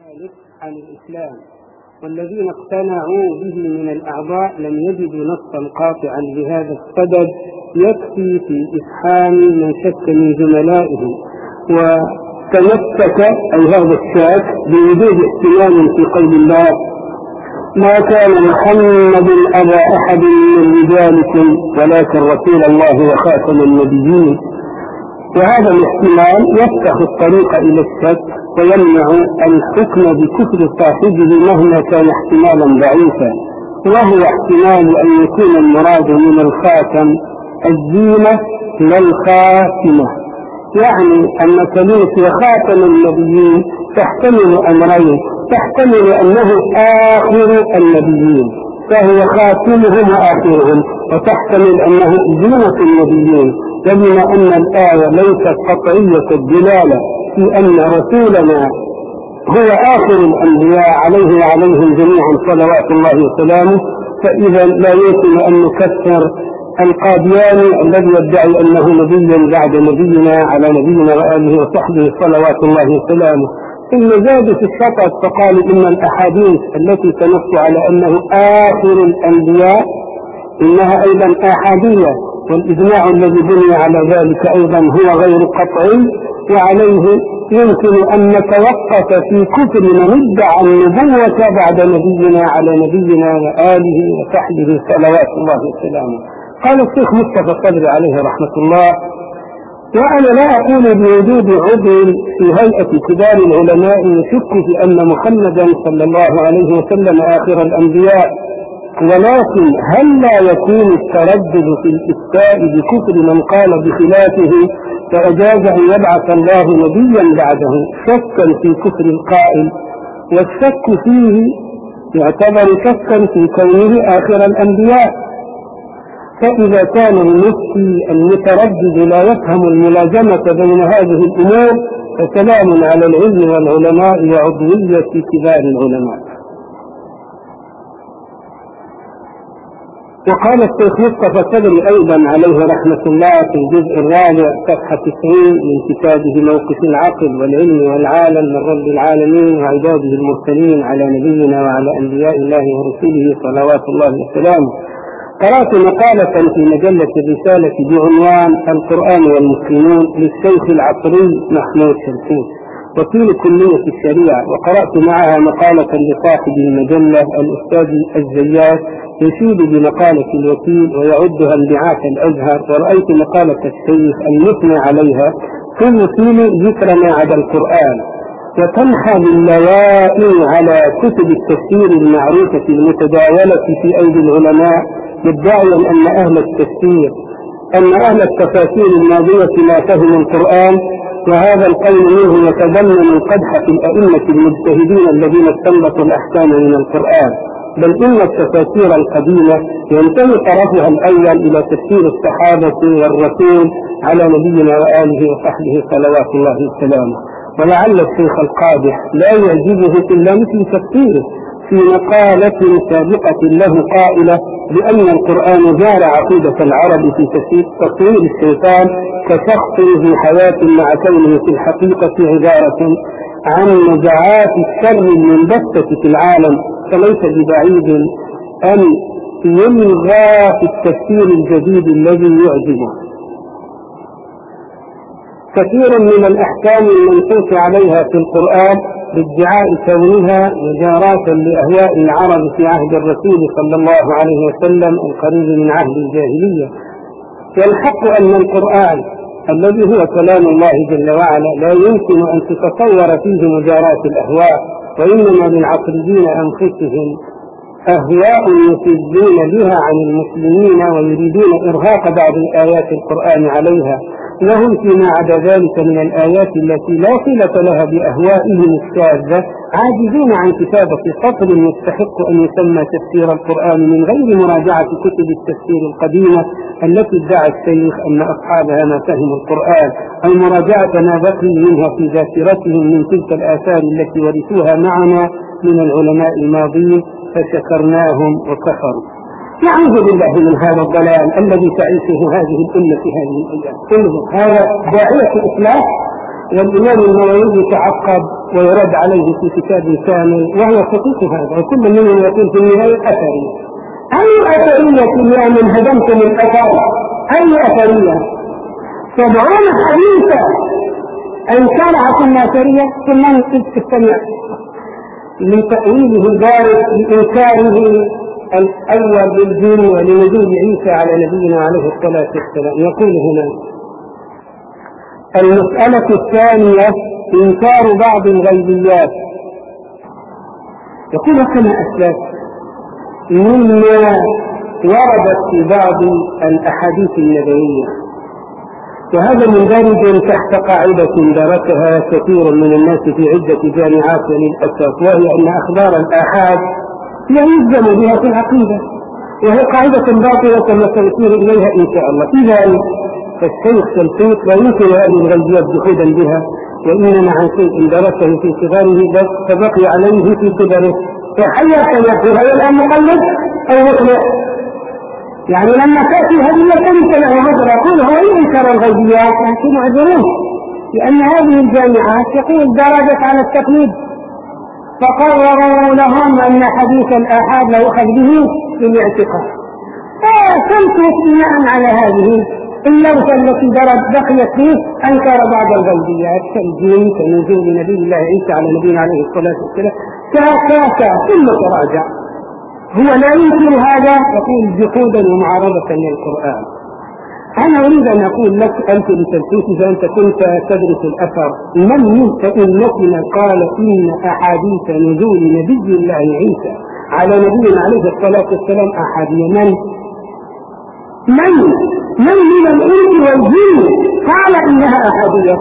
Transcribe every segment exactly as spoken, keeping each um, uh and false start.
ذلك عن الإسلام، والذين اقتنعوا به من الأعضاء لم يجدوا نصا قاطعا لهذا السبب يكفي في إفحام من شك من زملائهم، وتمسك أي هذا الشاك بوجود احتمال في قول الله: ما كان محمد أبا أحد من رجالكم ولكن رسول الله وخاتم النبيين. وهذا الاحتمال يفتح الطريق إلى الشك ويمنع الحكم بكفر صاحبه مهما كان احتمالا ضعيفا، وهو احتمال أن يكون المراد من الخاتم الزينة لا الخاتمة، يعني أن كلمة خاتم النبيين تحتمل أمرين: تحتمل أنه آخر النبيين فهو خاتمهم وآخرهم، وتحتمل أنه زينة النبيين. وبما أن الآية ليست قطعية الدلالة في أن رسولنا هو آخر الأنبياء عليه وعليهم جميعا صلوات الله وسلامه، فإذا لا يمكن أن نكفر القادياني الذي يدعي أنه نبي بعد نبينا على نبينا وآله وصحبه صلوات الله وسلامه. ثم زاد في الشطط فقالوا إن الأحاديث التي تنص على أنه آخر الأنبياء إنها أيضا أحادية، والإجماع الذي بني على ذلك أيضا هو غير قطعي، وعليه يمكن أن نتوقف في كفر من ادعى النبوة بعد نبينا على نبينا وآله وصحبه صلوات الله وسلامه. قال الشيخ مصطفى الصدر عليه رحمة الله: وأنا لا أقول بوجود عضو في هيئة كبار العلماء يشك في أن محمدا صلى الله عليه وسلم آخر الأنبياء، ولكن هل لا يكون التردد في الإفتاء بكفر من قال بخلافه فأجاز أن يبعث الله نبيا بعده شكا في كفر القائل، والشك فيه يعتبر شكا في كونه آخر الأنبياء؟ فإذا كان المفتي المتردد لا يفهم الملازمة بين هذه الأمور فسلام على العلم والعلماء وعضوية كبار العلماء. وقال الشيخ مصطفى الصدر أيضا عليه رحمة الله في الجزء الرابع صفحة تسعين من كتابه موقف العقل والعلم والعالم من رب العالمين وعباده المرسلين على نبينا وعلى أنبياء الله ورسوله صلوات الله وسلامه: قرأت مقالة في مجلة الرسالة بعنوان القرآن والمسلمون للشيخ العصري محمود شمسون وكيل كلية الشريعة، وقرأت معها مقالة لصاحب المجلة الأستاذ الزيات يشيد بمقالة الوكيل ويعدها انبعاث الأزهر، ورأيت مقالة الشيخ المثنى عليها في الوكيل ذكر ما عدا القرآن، وتنحى باللوائي على كتب التفسير المعروفة المتداولة في أيدي العلماء، مدعيا أن أهل التفسير أن أهل التفاسير الماضية ما فهموا القرآن، وهذا القول منه يتضمن القدح في الأئمة المجتهدين الذين استنبطوا الأحكام من القرآن، بل إن التفاسير القديمة ينتهي طرفها الأول إلى تفسير الصحابة والرسول على نبينا وآله وصحبه صلوات الله وسلامه. ولعل الشيخ القادح لا يعجبه إلا مثل تفسيره في مقالة سابقة له قائلة بأن القرآن جار عقيدة العرب في تصوير الشيطان كشخص في حياة مع كونه في الحقيقة عبارة عن نزعات الشر المنبثة في العالم، فليس ببعيد أن يلغى في التفسير الجديد الذي يعجبه كثير من الأحكام المنصوص عليها في القرآن بادعاء كونها مجاراة لأهواء العرب في عهد الرسول صلى الله عليه وسلم القريب من عهد الجاهلية. والحق أن القرآن الذي هو كلام الله جل وعلا لا يمكن أن تتصور فيه مجاراة الأهواء، وإنما للعقليين أنفسهم أهواء يفيدون بها عن المسلمين ويريدون إرهاق بعض الآيات القرآن عليها، وهم فيما عدا ذلك من الآيات التي لا صلة لها بأهوائهم الشاذة عاجزين عن كتابة سطر يستحق أن يسمى تفسير القرآن من غير مراجعة كتب التفسير القديمة التي ادعى الشيخ أن أصحابها ما فهموا القرآن، أو مراجعة ما بقي منها في ذاكرتهم من تلك الآثار التي ورثوها معنا من العلماء الماضين فشكرناهم وكفروا. نعوذ بالله من هذا الضلال الذي تعيشه هذه الأمة في هذه الأيام. هذا داعية الإصلاح، والإمام النووي تعقب ويرد عليه في كتاب كامل، وهو خطيط هذا، وكل منهم يكون في النهاية أثري. أي أثرية يا من هدمتم الأثر؟ أي أثرية؟ سبعون حديثا أنكرها ثم أثرية، ثم تستمع من تأويله البارد لإنكاره الأول للدين ولنزول عيسى على نبينا عليه الصلاة والسلام. يقول هنا: المسألة الثانية إنكار بعض الغيبيات. يقول كما أسلف مما وردت في بعض الأحاديث النبوية، وهذا مندرج تحت قاعدة درسها كثير من الناس في عدة جامعات للأسف، وهي أن أخبار الآحاد يلزم بها في العقيدة، وهي قاعدة باطلة كما سنشير إليها إن شاء الله. إذا فالشيخ سلفيق لا يمكن هذه الغيبيات جحودا بها، وإنما عن شيء درسه في صغاره فبقي عليه في كبره، فحيا يقول هذا الآن مقلد أو مخلق. يعني لما تأتي هذه الكلمة له هذا يقول هو ينكر الغيبيات، لكن يعذروه لأن هذه الجامعات يقول درجت على التقليد، فقرروا لهم أن حديث الآحاد لا يؤخذ به للاعتقاد. فسلكوا بناء على هذه اللوثة التي درت بقيت فيه أنكر بعض الغيبيات كالجن كنزول نبي الله عيسى على نبينا عليه الصلاة والسلام كاكاكا ثم تراجع. هو لا ينكر هذا، يقول جحودا ومعارضة للقرآن. أنا أريد أن أقول لك أنت لتلفيت إذا أنت كنت تدرس الأثر، من منك إنتنا قال إن أحاديث نزول نبي الله عيسى على نبينا عليه الصلاة والسلام أحادية؟ من؟ من؟ من من الإنس والجن قال إنها أحادية؟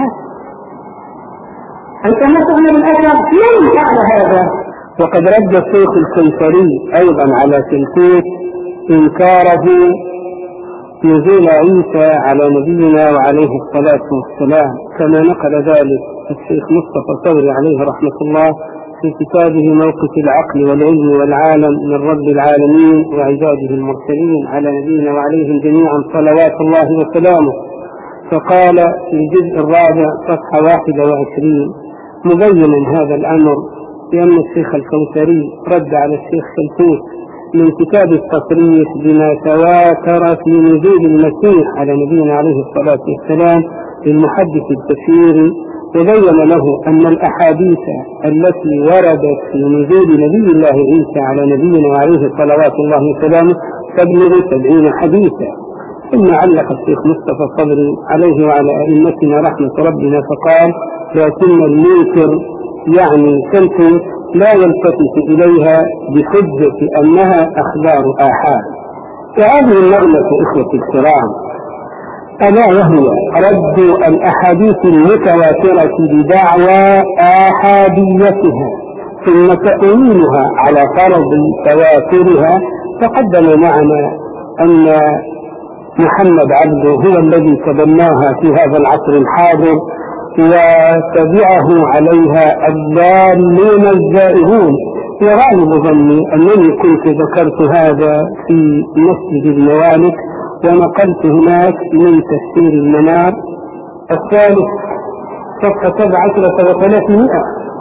أنت ما تعنى بالأثر؟ من قال هذا؟ وقد رد الشيخ الكيسري أيضا على تلفيت إنكاره نزول عيسى على نبينا وعليه الصلاة والسلام، كما نقل ذلك الشيخ مصطفى ثوري عليه رحمة الله في كتابه موقف العقل والعلم والعالم من رب العالمين وعباده المرسلين على نبينا وعليهم جميعا صلوات الله وسلامه. فقال في الجزء الرابع صفحة واحد وعشرين مبينا هذا الأمر بأن الشيخ الكوثري رد على الشيخ سلفوت من كتاب التصريح بما تواتر في نزول المسيح على نبينا عليه الصلاة والسلام للمحدث التفسيري، وبين له أن الأحاديث التي وردت في نزول نبي الله عيسى على نبينا وعليه صلوات الله وسلامه تبلغ سبعين حديثا. ثم علق الشيخ مصطفى صبري عليه وعلى أئمتنا رحمة ربنا فقال: لكن المنكر يعني سلفي لا يلتفت إليها بحجة أنها أخبار آحاد. وهذه النغمة إخوة الكرام ألا وهي رد الأحاديث المتواترة بدعوى آحاديتها ثم تأويلها على فرض تواترها. تقدم معنا أن محمد عبده هو الذي تبناها في هذا العصر الحاضر، وتبعه عليها الضالون الزائغون. وغالب ظني أنني كنت ذكرت هذا في مسجد الموالد ونقلت هناك من تفسير المنار الثالث صفحة سبع عشرة وثلاثمائة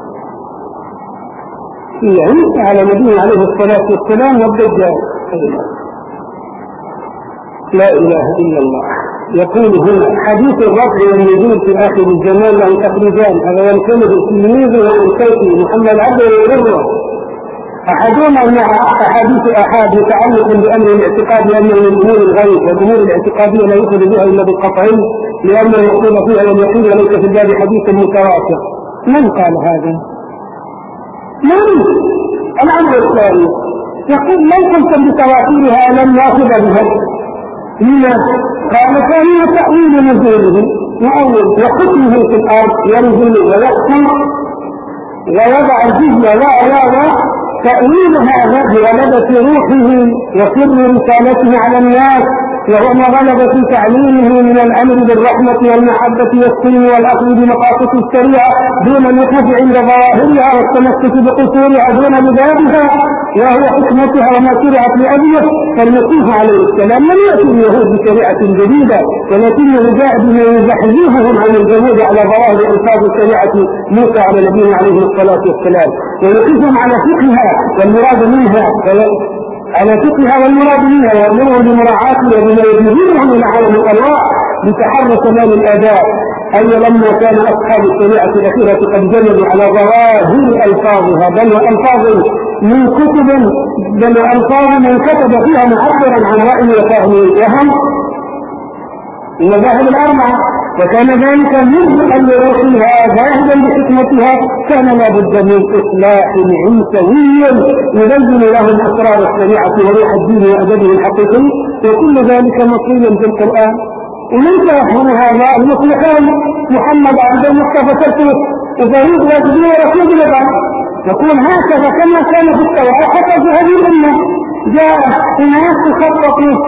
في عيسى على نبينا عليه الصلاة والسلام والدجال. لا إله إلا الله. يقول هنا: حديث الرفع والنزول في آخر الزمان له تخريجان، هذا ينكره التلميذ والكيفي محمد عبده وغيره. أحدهما مع أحاديث آحاد متعلق بأمر الاعتقاد لأنه من أمور الغيب، والأمور الاعتقادية لا يؤخذ بها إلا بالقطعي لأنه يقول فيها واليقين وليس في الباب حديث متواتر. من قال هذا؟ من؟ الأمر الثاني يقول: لو كنتم بتواترها لم يأخذ بها. لما؟ قال: ثانيا تأويل نزوله وأول وحكمه في الأرض ينزل ويحكم ويضع الجزء وعلى تأويل هذا بغلبة روحه وسر رسالته على الناس، وهو ما غلب في تعليمه من الأمر بالرحمة والمحبة والسلم والأخذ بمقاصد الشريعة دون الوقوف عند ظواهرها والتمسك بقصورها دون ببابها، وهو حكمتها وما شرعت لأجله. فالمسيح عليه السلام لم يأتي اليهود بشريعة جديدة، ولكنه جاء بما يزحزحهم عن الجمود على ظواهر ألفاظ شريعة موسى على نبينا عليه الصلاة والسلام، ويقفهم على فقهها والمراد منها على فقهها والمراد منها ويأمرهم بمراعاتها بما يجيبهم إلى عالم الله بتحرى تمام الآداء. أي لما كان أصحاب الشريعة الأخيرة قد جلدوا على ظواهر ألفاظها، بل وألفاظ من كتب بل وألفاظ من كتب فيها معبرا عن رأي وفهم وهم المذاهب الأربعة، وكان ذلك منذ أن يروحها ذاهبا بحكمتها كان لابد من إصلاح عيسوي يبين لهم أسرار الشريعة وروح الدين وأدبه الحقيقي، وكل ذلك مطلوب في القرآن. ومن يفهم هذا المخلصان محمد عبد المصطفى سلطوس وفريق واجبين ورسول الله يقول هكذا كما كان في التوراة حتى في هذه الأمة جاء أناس خططوا،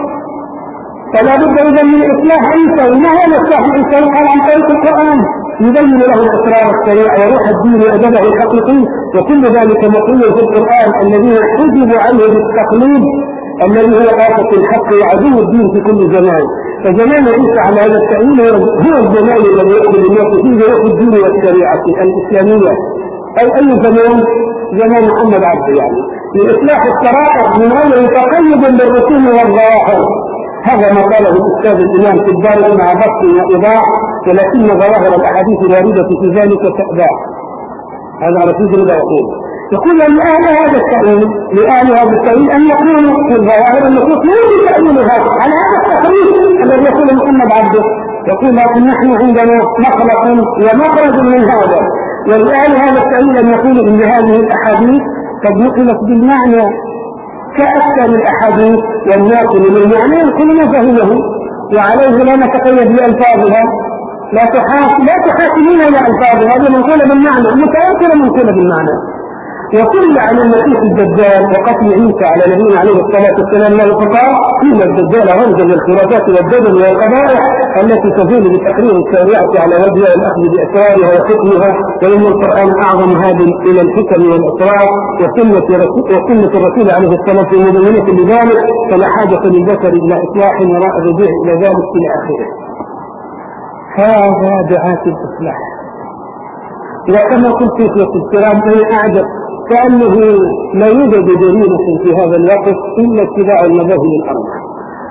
فلا بد إذا من إصلاح عيسى. وما هو إصلاح عيسى؟ قال عن طريق القرآن يبين له أسرار الشريعة وروح الدين وأدبه الحقيقي، وكل ذلك مطلوب في القرآن الذين حجبوا عنه بالتقليد الذي هو آفة الحق وعدو الدين في كل زمان. فزمان عيسى على هذا التأويل هو الزمان الذي يأخذ الناس فيه روح الدين والشريعة الإسلامية، أو أي زمان زمان محمد عبد يعني لإصلاح السرائر من غير تقيد بالرسوم والظواهر. هذا ما قاله الأستاذ الإمام في الدار مع بسط وإيضاح، ولكن ظواهر الأحاديث الواردة في ذلك تأباع. هذا رشيد رضا يقول يقول لأهل هذا التأويل لأهل هذا التأويل أن يقولوا في الظواهر النصوص لا تأويلها على هذا التقريب الذي يقول محمد عبده. يقول لكن نحن عندنا مخلق ومخرج من هذا، ولأهل هذا التأويل أن يقولوا إن هذه الأحاديث قد نقلت بالمعنى كأكثر الأحاديث والناقل للمعنى يقول ما فهمه، وعليه لا نتقيد بألفاظها، لا تحاكم لا تحاكمون إلى ألفاظها، هذه منقولة بالمعنى متأثرة منقولة بالمعنى. وكل عن المسيح الدجال وقتل عيسى على نبينا عليه الصلاة والسلام له فقال إن الدجال رمز للخرافات والدجل والقبائح التي تزول بتحرير الشريعة على وجهها والأخذ بأسرارها وحكمها، وإن القرآن أعظم هذا إلى الحكم والأسرار وسنة وسنة الرسول عليه الصلاة والسلام مبينة لذلك، فلا حاجة للبشر إلى إصلاح وراء الرجوع إلى ذلك إلى آخره. هذا دعاة الإصلاح. وكما قلت في الكلام أنا أعجب كأنه لا يوجد جريمة في هذا الوقت إلا اتباع المذاهب الأربعة،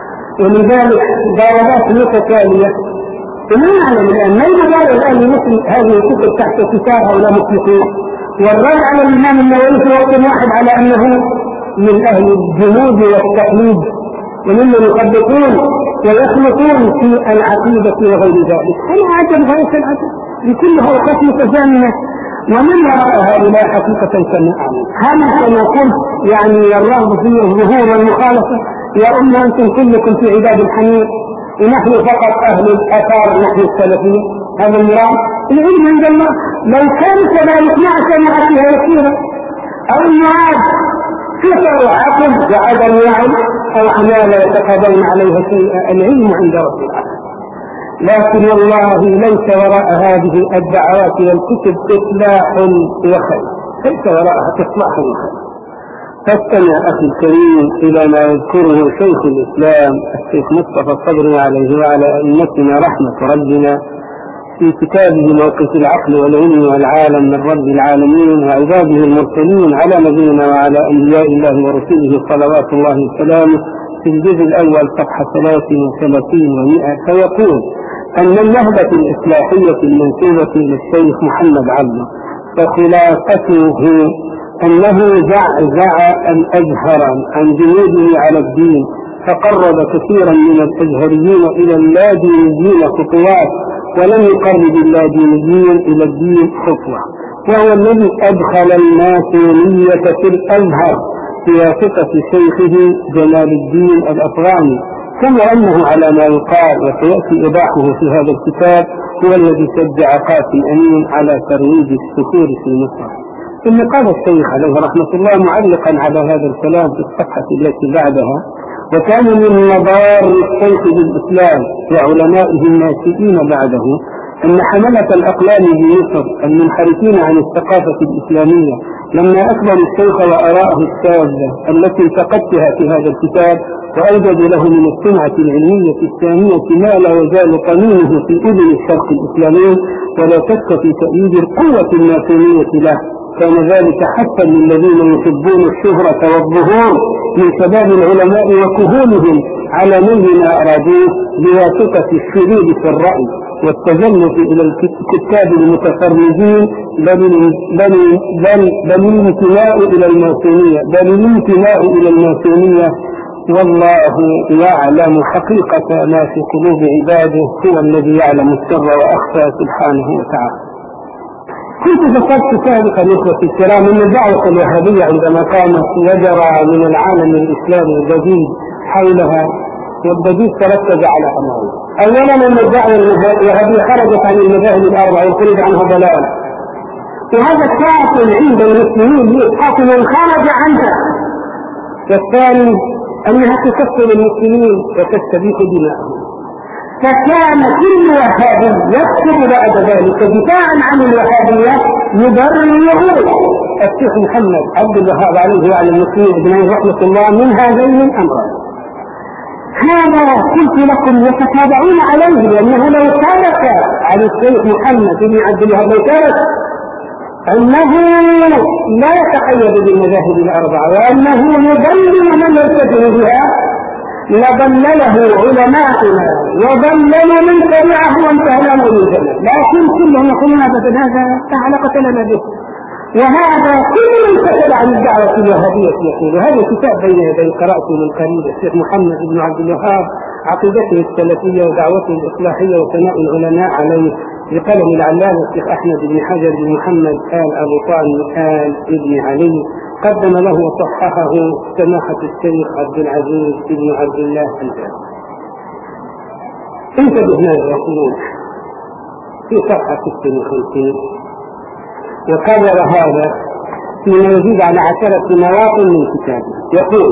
ولذلك ضربات متتالية. وما نعلم الآن ما يدار الآن لمثل هذه الكتب تحت ستار هؤلاء المسلمين، والرد على الإمام النووي في وقت واحد على أنه من أهل الجمود والتقليد وممن يطبقون ويخلطون في العقيدة وغير ذلك. أنا أعجب غاية العجب لكل أوقات متزامنة، ومن وراء هؤلاء حقيقة كما أعلم. هل كما قلت يعني الرغب في الظهور والمخالفة؟ يا أمة أنتم كلكم في عباد الحميد ونحن فقط أهل الآثار نحن السلفيين. هذا المراد العلم عند الله. لو كان كذلك ما سمعت فيها يسيرا أو المعاد كفر عقل وعدم يعلم أو عمال يتقاضون عليها شيئا. العلم عند رب العالمين. لكن والله ليس وراء هذه الدعوات والكتب إصلاح وخير، ليس وراءها إصلاح وخير. فاستمع أخي الكريم إلى ما يذكره شيخ الإسلام الشيخ مصطفى الصدري عليه وعلى أئمتنا رحمة ربنا في كتابه موقف العقل والعلم والعالم من رب العالمين وعباده المرسلين على نبينا وعلى أنبياء الله ورسوله صلوات الله وسلامه في الجزء الأول صفحة ثلاث وثلاثين ومئة، فيقول أن النهضة الإصلاحية المنسوبة للشيخ محمد عبده فخلاصته أنه زعزع الأزهر عن جنوده على الدين، فقرب كثيرا من الأزهريين إلى اللادينيين خطوات، ولم يقرب اللادينيين إلى الدين خطوة، وهو الذي أدخل الماسونية في الأزهر بواسطة شيخه جلال الدين الأفغاني، كما أنه على ما يقال وسيأتي إيضاحه في هذا الكتاب هو الذي شجع قاسم أمين على ترويج السكور في مصر. ثم قال الشيخ عليه رحمة الله معلقا على هذا الكلام في الصفحة التي بعدها: وكان من مضار الشيخ بالإسلام وعلمائه الناشئين بعده أن حملة الأقلام بمصر المنحرفين عن الثقافة الإسلامية لما أكبر الشيخ وآراءه الشاذة التي فقدتها في هذا الكتاب، وأوجد له من السمعة العلمية الثانية ما لا يزال قانونه في أذن الشرق الإسلامي، ولا شك في تأييد القوة الماسونية له. كان ذلك حتى للذين يحبون الشهرة والظهور من شباب العلماء وكهولهم على من ما أرادوه بواسطة الشذوذ في الرأي والتجلف إلى الكتاب المتفرجين، بل بل بل بل الانتماء إلى الماسونية بل الانتماء إلى الماسونية والله يعلم حقيقة ما في قلوب عباده، هو الذي يعلم السر وأخفى سبحانه وتعالى. كنت ذكرت سابقا إخوتي الكرام أن الدعوة الوهابية عندما قامت وجرى من العالم الإسلامي الجديد حولها، والجديد تركز على أمرين. أولا أن الدعوة الوهابية خرجت عن المذاهب الأربعة وخرج عنها ضلال، وهذا كافٍ عند المسلمين لإسقاط من خرج عنها. والثاني أنها تكفر المسلمين وتستبيح دماءهم، فكان كل وهابي يكتب بعد ذلك دفاعا عن الوهابية يبرره الشيخ محمد عبد الوهاب عليه وعلى المسلمين اجمعين رحمة الله من هذين الأمرين. هذا قلت لكم يتتابعون عليه، لأنه لو ترك على الشيخ محمد بن عبد الوهاب لو ترك أنه لا يتقيد بالمذاهب الأربعة وأنه يضلل من يلتزم بها لضلله علماؤنا وضللوا من تبعه وانتهى الأمر من ذلك، لكن كلهم يقولون أبدا هذا لا علاقة لنا به. وهذا كل من كتب عن الدعوة الوهابية يقول. وهذا كتاب بين يدي قرأته من قريب الشيخ محمد بن عبد الوهاب، عقيدته السلفية ودعوته الإصلاحية وثناء العلماء عليه، بقلم العلامة الشيخ أحمد بن حجر بن محمد آل أبو طالب آل ابن علي، قدم له وصححه سماحة الشيخ عبد العزيز بن عبد الله الجاد. انتبه ماذا يقولون في صفحة ستة وخمسين، وكرر هذا فيما يزيد على عشرة مواطن من كتابه. يقول: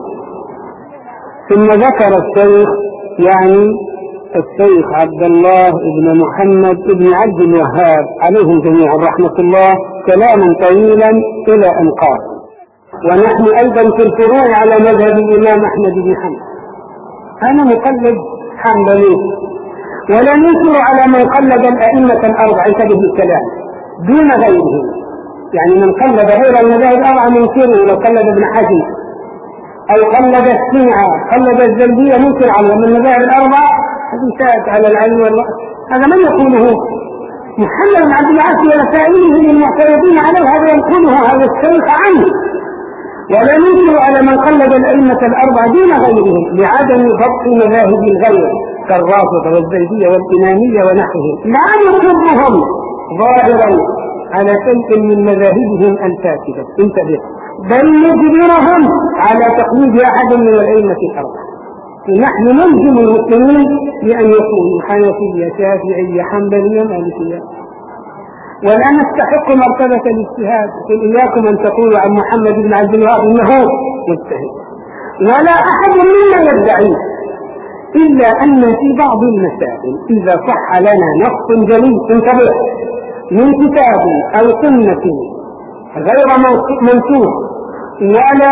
ثم ذكر الشيخ يعني الشيخ عبد الله بن محمد بن عبد الوهاب عليهم جميعا رحمة الله كلاما طويلا إلى أن قال: ونحن أيضا في الفروع على مذهب الإمام أحمد بن حنبل. أنا مقلد حنبلي ولا ننكر على من قلد الأئمة الأربعة، انتبه الكلام، دون غيرهم. يعني من قلد غير المذاهب الأربعة منكره، لو قلد ابن حزم أو قلد الشيعة قلد الزلبية منكر على من المذاهب الأربعة، هذه ساءت على العلم والرأس. هذا من يقوله؟ محمد بن عبد الوهاب ورسائله للمعترضين عليه، هذا ينقله هذا الشيخ عنه. ولا ننكر على من قلد الأئمة الأربعة دون غيرهم لعدم ضبط مذاهب الغير كالرافضة والزيدية والإمامية ونحوهم، لا نقرهم ظاهرا على شيء من مذاهبهم الفاسدة، انتبه، بل نجبرهم على تقليد أحد من الأئمة الأربعة. نحن نلزم المسلمين بأن يكونوا حنفية شافعية حنبلية مالكية، ولا نستحق مرتبة الاجتهاد. قل إياكم أن تقولوا عن محمد بن عبد الوهاب إنه مجتهد، ولا أحد منا يدعي، إلا أن في بعض المسائل إذا صح لنا نص جليل، انتبه، من كتاب أو سنة غير منسوخ، ولا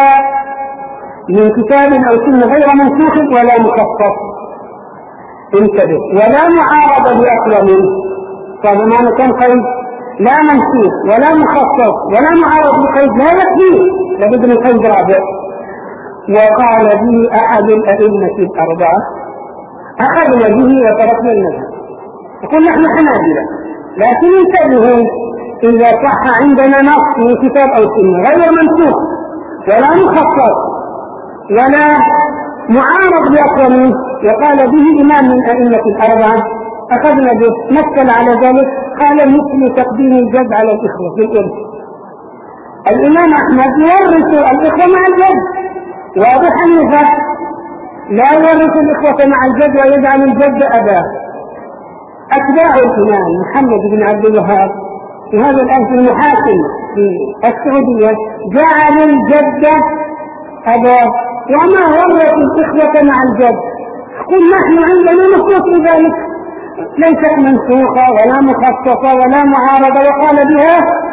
من كتاب أو سنة غير منسوخ ولا مخصص، انتبه، ولا معارضة بأقوى منه. طيب معنى كان قيد لا منسوخ ولا مخصص ولا معارض بقيد لا يكفي، لابد من قيد رابع. وقال به أحد الأئمة الأربعة أخذنا به وتركنا المذهب. يقول نحن حنابلة، لكن انتبهوا، إذا صح عندنا نص من كتاب أو سنة غير منسوخ ولا مخصص ولا معارض بأقوى منه وقال به إمام من أئمة الأربعة أخذنا به. مثل على ذلك قال مثل تقديم الجد على الإخوة في الإرث. الإمام أحمد يورث الإخوة مع الجد، وأبو حنيفة لا يورث الإخوة مع الجد ويجعل الجد أباه. أتباع الإمام محمد بن عبد الوهاب في هذا الألف المحاكم في السعودية جعل الجد أباه وما ورث الإخوة مع الجد. قل نحن عندنا نصوص بذلك ليست منسوخة ولا مخصصة ولا معارضة، وقال بها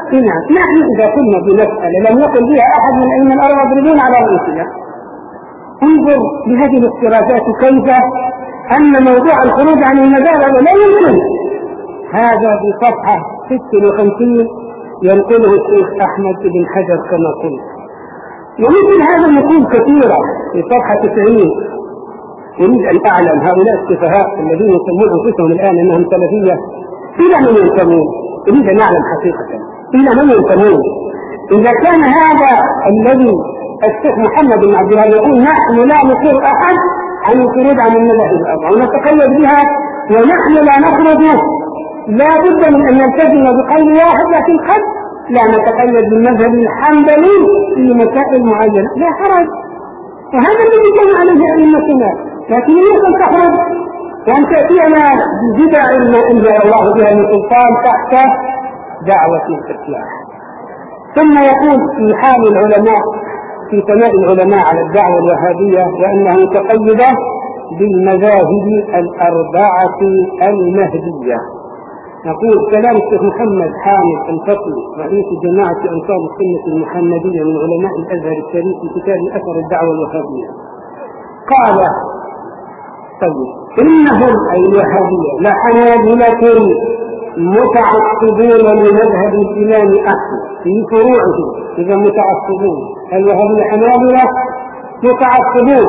نعم نحن إذا كنا بمسألة لم يقل بها أحد من أئمة الأربعة يضربون على رؤوسنا. انظر بهذه الافتراضات كيف أن موضوع الخروج عن المذاهب لا يمكن. هذا بصفحة ستة وخمسين ينقله الشيخ أحمد بن حجر كما قلت. ومثل هذا النقول كثيرة في صفحة تسعين. أريد أن أعلم هؤلاء السفهاء الذين يسمون أنفسهم الآن أنهم سلفية إلى من ينتمون؟ أريد أن أعلم حقيقة إلى من ينتمون؟ إذا كان هذا الذي الشيخ محمد بن عبد الله يقول نحن لا نقر أحد عن الخروج عن المذاهب الأربعة ونتقيد بها ونحن لا نخرج، لا بد من أن نلتزم بقول واحد، لكن قد لا نتقيد بالمذهب الحنبلي في مسائل معينة لا حرج. وهذا الذي كان عليه أئمتنا، لكن يمكن تخرج وأن تأتينا ببدع ما أنزل الله بها من سلطان تحت دعوة الإصلاح. ثم يقول في حال العلماء في ثناء العلماء على الدعوة الوهابية وأنه تقيد بالمذاهب الأربعة المهدية. نقول كلام الشيخ محمد حامد الفقي رئيس جماعة أنصار السنة المحمدية من علماء الأزهر الشريف في كتاب أثر الدعوة الوهابية قال طيب إنهم أي الوهابية لحنابلة متعصبون لمذهب الإمام أحمد في فروعه. إذا متعصبون الوهابية حنابلة متعصبون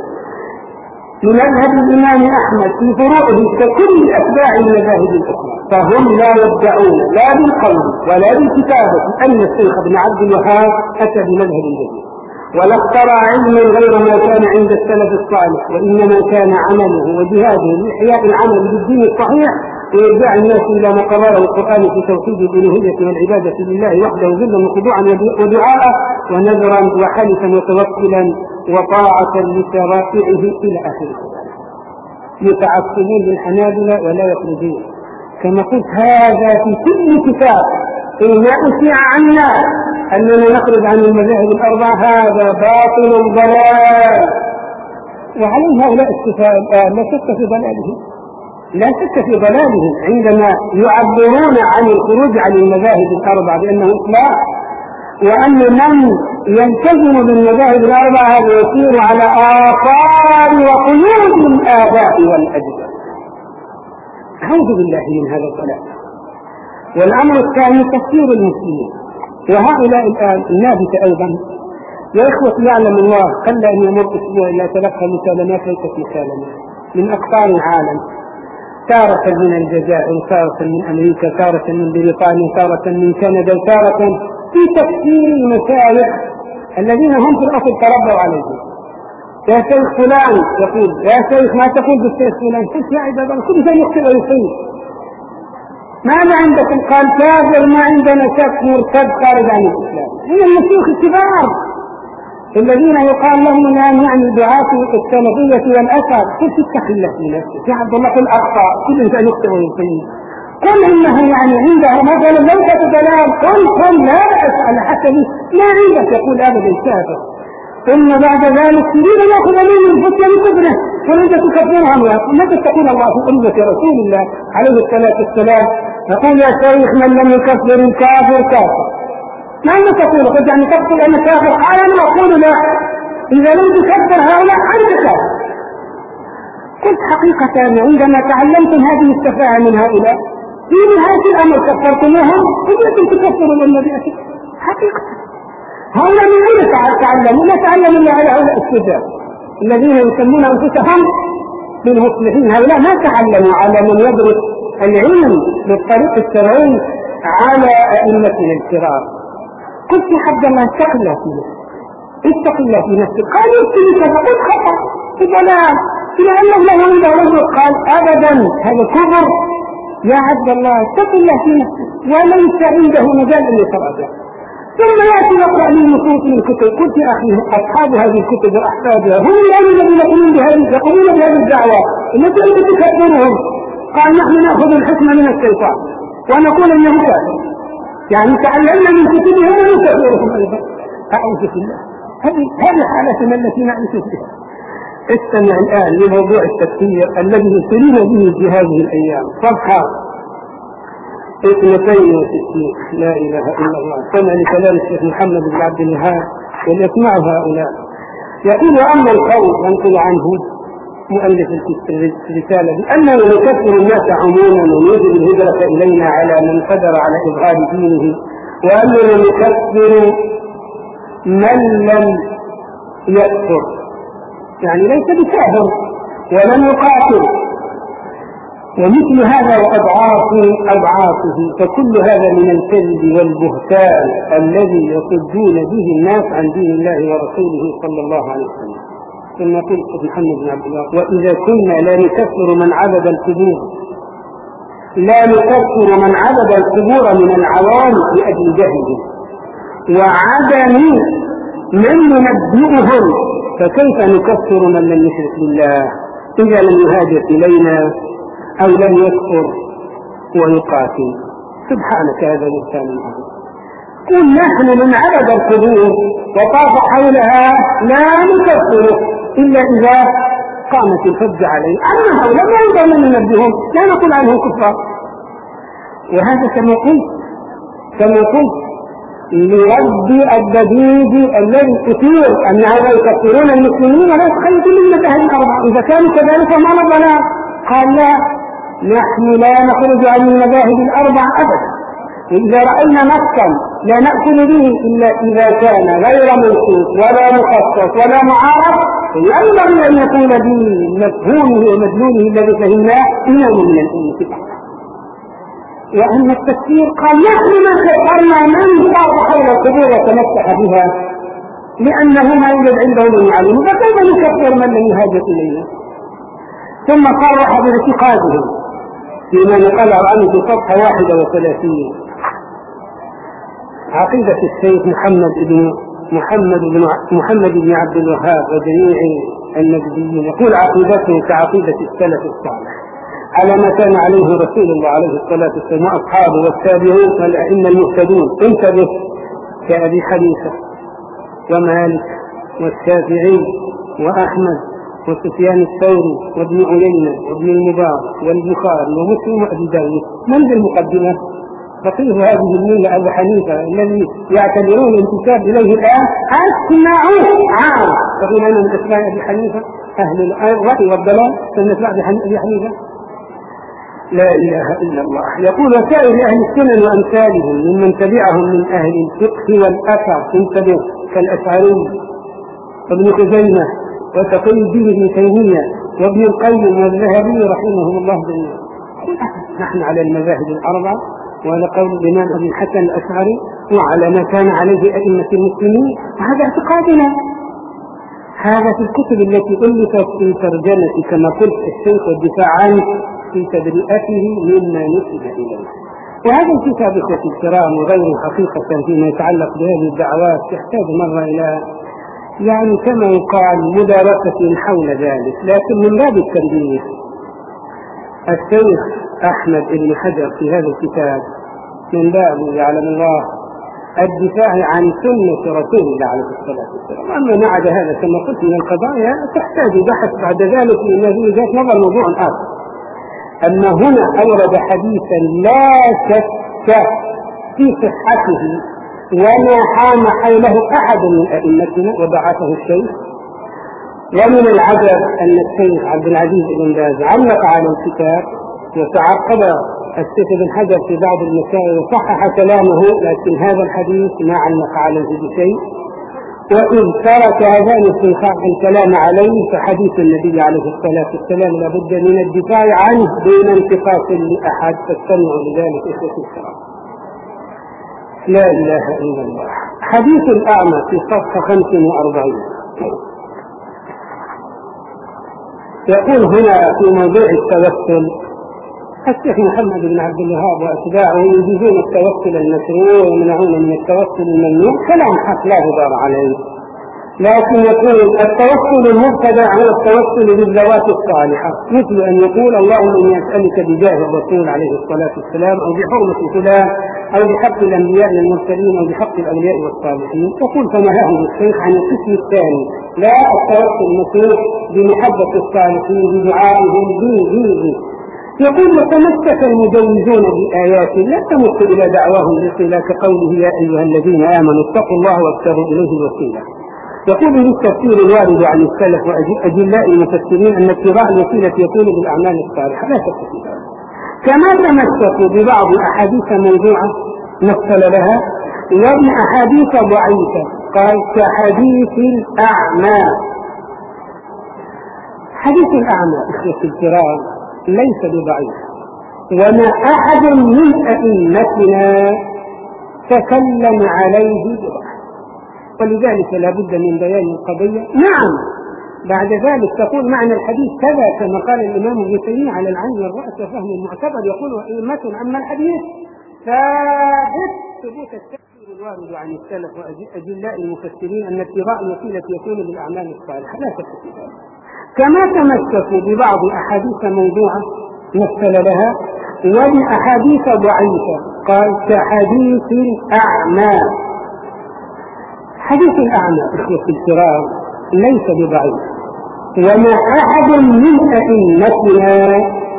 لمذهب الإمام أحمد في فروعه ككل أتباع المذاهب الأخرى، فهم لا يدعون لا بالقول ولا بالكتابة أن الشيخ ابن عبد الوهاب أتى بمذهب جديد ولا اخترع علما غير ما كان عند السلف الصالح، وإنما كان عمله وجهاده لإحياء العمل بالدين الصحيح وإرجاع الناس إلى ما قرره القرآن في توحيد الألوهية والعبادة لله وحده ذلا وخضوعا ودعاء ونذرا وحلفا وتوكلا وطاعة لشرائعه إلى آخره. يتعصبون للحنابلة ولا يخرجون كما قلت هذا في كل كتاب. إن أسمع عنا أننا نخرج عن المذاهب الأربعة هذا باطل ضلال، وعليه هؤلاء السفهاء الآن لا شك في ضلالهم لا شك في ضلالهم عندما يعبرون عن الخروج عن المذاهب الأربعة بأنه إطلاق، وأن من يلتزم بالمذاهب الأربعة هذا يسير على آثار وقيود الآباء والأجداد. أعوذ بالله من هذا الضلال. والأمر الثاني تكفير المسلمين، وهؤلاء الآن النابت أيضا يا إخوة يعلم الله قل أن يمر أسبوع إلا تلقى مسالمات ليست مسالمات من أقطار العالم، تارة من الجزائر، تارة من أمريكا، تارة من بريطانيا، تارة من كندا، تارة في تفسير المشايخ الذين هم في الأصل تربوا عليهم. يا شيخ فلان يقول يا شيخ ما تقول بالشيخ فلان؟ قلت يا عباد الله كل شيء يخطئ ويصيب. ماذا عندكم؟ قال كافر، ما عندنا شك، مرتد خارج عن الإسلام. هم المشيخ الكبار الذين يقال لهم الآن يعني دعاة السلفية والأثر. كيف اتق الله في نفسك يا عبد الله؟ قل أخطأ، كل إنسان يخطئ ويصيب. قل إنه يعني عنده مثلا ليس بدلال، قل قل لا بأس على حسب ما عندك. يقول أبدا كافر. ثم بعد ذلك تريد أن يأخذ من الفتية من كبره تريد تكفرها. متى تقول الله في أمة رسول الله عليه الصلاة والسلام يقول يا شيخ من لم يكفر الكافر كافر. ماذا تقول؟ قد يعني تقول أنا كافر؟ أنا أقول لا، إذا لم تكفر هؤلاء أنت كافر. قلت حقيقة عندما تعلمتم هذه السفاهة من هؤلاء في نهاية الأمر كفرتموهم وجدتم تكفروا النبي حقيقة. هؤلاء من أين تعلموا؟ لا تعلموا إلا على هؤلاء الشجاع الذين يسمون أنفسهم بالمصلحين. هؤلاء ما تعلموا على من يدرس العلم بالطريق الشرعي على أئمتنا الكرام. قلت يا عبد الله اتق الله في نفسك، اتق الله في نفسك. قال يبتلي كذا، قلت خطأ في ضلال لأنه له إذا رجل قال أبدا هذا كفر. يا عبد الله اتق الله في نفسك وليس عنده مجال أن يتراجع. ثم يأتي يقرأ من نصوص من الكتب. قلت يا أخي أصحاب هذه الكتب وأحفادها هم الذين يقولون بهذه يقولون بهذه الدعوة التي أنت تكفرهم. قال نحن نأخذ الحكم من الشيطان ونقول أنه كافر، يعني تعلمنا من كتبهم ونكفرهم أيضا. أعوذ بالله. هذه هذه حالتنا التي نعيش فيها. استمع الآن لموضوع التكفير الذي ابتلينا به في هذه الأيام. صفحة اثنتين وستين. لا إله إلا الله. سمع لكلام الشيخ محمد بن عبد الوهاب وليسمعوا هؤلاء. يقول: أما القول ينقل عنه مؤلف الرسالة بأننا نكفر الناس عموما ونوجب الهجرة إلينا على من قدر على إظهار دينه، وأننا نكفر من لم يكفر، يعني ليس بكافر ولم يقاتل، ومثل هذا وأضعاف أضعافه، فكل هذا من الكذب والبهتان الذي يصدون به الناس عن دين الله ورسوله صلى الله عليه وسلم. ثم يقول محمد بن عبد الله: وإذا كنا لا نكفر من عبد القبور لا نكفر من عبد القبور من العوام لأجل جهله وعدم من ينبئهم، فكيف نكفر من لم يشرك بالله إذا لم يهاجر إلينا أو لم يكفر ويقاتل؟ سبحانك هذا الإنسان العظيم. قل: نحن من عبد القبور وطاف حولها لا نكفره إلا إذا قامت الحجة عليه. أما هؤلاء لا يمكن أن ننبههم، لا نقول عنهم كفار. وهذا كما قلت كما قلت لرد الدليل الذي كثير أن هؤلاء يكفرون المسلمين ولا يتخيلون من المذاهب الأربعة. إذا كانوا كذلك فما نظلنا. قال: لا، نحن لا نخرج عن المذاهب الأربع أبدا، وإذا رأينا نصا لا نأكل به إلا إذا كان غير منصوص ولا مخصص ولا معارض، ينبغي أن يكون بمفهومه ومدلوله الذي فهمناه إمام من الأمة. وأن التفسير قال: نحن من كفرنا من طاف حول القبور وتمسح بها لأنه ما يوجد عندهم من يعلم، فكيف نكفر من لم يهاجر إلينا؟ ثم صرح باعتقادهم فيما نقله عنه في صفحة واحدة وثلاثين: عقيدة الشيخ محمد بن محمد بن محمد بن عبد الوهاب وجميع النبيين. يقول: عقيدته كعقيدة السلف الصالح على ما كان عليه رسول الله عليه الصلاة والسلام وأصحابه والتابعون والأئمة المهتدون. انتبه: كأبي حنيفة ومالك والشافعي وأحمد وسفيان الثوري وابن عيينة وابن المبارك والبخاري ومسلم وأبي داود. من ذي المقدمة؟ فقيه هذه الملة أبو حنيفة الذي يعتبرون الانتساب إليه الآن أسمعوه عام. فقيل أنا من أسماء أبي حنيفة أهل الرأي والضلال سنتبع أبي حنيفة. لا إله إلا الله. يقول: وسائر أهل السنن وأمثالهم ممن تبعهم من أهل الفقه والأثر، انتبه، كالأشعري وابن خزيمة وتقي الدين ابن تيمية وابن القيم والذهبي رحمهم الله جميعا. نحن على المذاهب الأربعة وعلى قول الإمام أبي الحسن الأشعري وعلى ما كان عليه أئمة المسلمين، وهذا اعتقادنا. هذا في الكتب التي ألفت في ترجمة كما قلت الشيخ والدفاع عنه في تبرئته مما نسب إليه. وهذا الكتاب إخوتي الكرام وغيره حقيقة فيما يتعلق بهذه الدعوات يحتاج مرة إلى يعني كما يقال مدارسة حول ذلك، لكن من باب التنبيه الشيخ أحمد بن حجر في هذا الكتاب من باب يعلم الله الدفاع عن سنة رسول الله عليه الصلاة والسلام. أما ما عدا هذا كما قلت من القضايا تحتاج بحث بعد ذلك لأنه ذات نظر موضوع آخر. أما هنا أورد حديثا لا شك في صحته وما حام حوله أحد من أئمتنا وضعفه الشيخ. ومن العجب أن الشيخ عبد العزيز بن باز علق على الكتاب وتعقب الشيخ بن حجر في بعض المسائل وصحح كلامه، لكن هذا الحديث ما علق عليه بشيء. وإن ترك هذان الشيخان الكلام عليه فحديث النبي عليه الصلاة والسلام لابد من الدفاع عنه دون انتقاص لأحد، فاستمعوا لذلك إخوة الكرام. لا إله إلا الله. حديث الأعمى في صفحة خمسة وأربعين يقول هنا في موضوع التوسل: الشيخ محمد بن عبد الوهاب وأتباعه يجيزون التوسل المشروع ويمنعون من التوسل الممنوع. كلام حق لا غبار عليه، لكن يقول التوسل المبتدع هو التوسل بالذوات الصالحة، مثل أن يقول: اللهم إني أسألك بجاه الرسول عليه الصلاة والسلام أو بحرمة فلان أو بحق الأنبياء المرسلين أو بحق الأولياء والصالحين. يقول فنهاه الشيخ عن القسم الثاني: لا التوسل المشروع بمحبة الصالحين بدعائهم به به يقول وتمسك المجوزون بآيات لا تمت إلى دعواهم الوصيلة كقوله يا أيها الذين آمنوا اتقوا الله وابتغوا إليه الوسيلة. يقول في التفسير الوارد عن السلف وأجلاء المفسرين أن اتباع الوسيلة يكون بالأعمال الصالحة لا شك في ذلك. كما تمسكوا ببعض أحاديث موضوعة مثل لها وابن أحاديث ضعيفة قال كحديث الأعمى. حديث الأعمى إخوة الكرام ليس بضعيف، وما أحد من أئمتنا تكلم عليه بضعف، ولذلك لا بد من بيان القضية. نعم بعد ذلك تقول معنى الحديث كذا كما قال الإمام ابن تيمية على العين والرأس فهم المعتبر. يقول أئمة أما الحديث ثابت ثبوت التفسير الوارد عن السلف وأجلاء المفسرين أن اتباع الوسيلة يكون بالأعمال الصالحة لا شك في ذلك. كما تمسكوا ببعض أحاديث موضوعة مثل لها وابن أحاديث ضعيفة قال كحديث الأعمى. حديث الأعمى إخوة الكرام ليس بضعيف، وما أحد من أئمتنا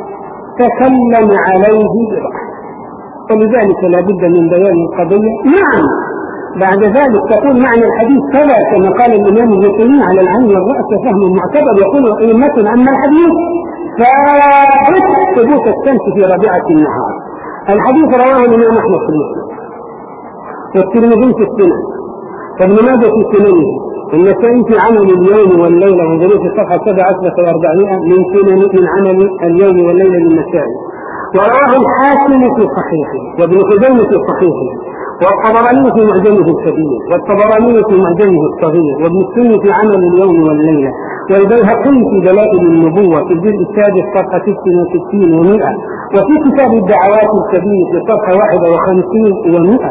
تكلم عليه بضعف، ولذلك لا بد من بيان القضية. نعم بعد ذلك تقول معنى الحديث كذا كما قال الإمام ابن تيمية على العين والرأس فهم المعتبر. يقول أئمة أما الحديث ثابت ثبوت الشمس في ربيعة النهار. الحديث رواه الإمام أحمد في المسند والترمذي في السنن وابن ماجه في سننه والنسائي في عمل اليوم والليلة وظروف الصفحة سبعة عشرة وأربعمائة من سنن من عمل اليوم والليلة للنسائي. ورواه الحاكم في صحيحه وابن خزيمة في صحيحه والطبراني في معجمه الكبير والطبراني في معجمه الصغير وابن السني في عمل اليوم والليلة والبيهقي في دلائل النبوة في الجزء السادس صفحة ستة وستين ومئة وفي كتاب الدعوات الكبير في صفحة واحد وخمسين ومئة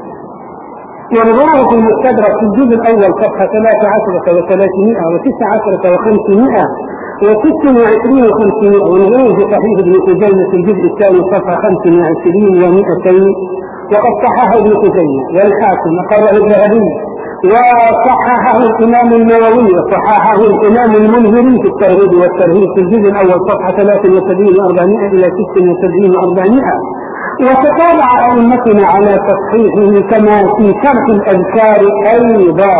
ورواه في المستدرك في الجزء الأول صفحة ثلاثة عشرة وثلاثمائة وتسعة عشرة وخمسمائة وست وعشرين وخمسمائة ونروه في صحيح ابن خزيمة في الجزء الثاني صفحة خمس وعشرين ومئتين وقد صححه ابن خزيمة والحاكم وقرأه الذهبي وصححه الإمام النووي وصححه الإمام المنذري في الترغيب والترهيب في الجزء الأول صفحة ثلاثة وسبعين وأربعمائة إلى ستة وسبعين وأربعمائة وتتابع أئمتنا على تصحيحه كما في شرح الأذكار أيضا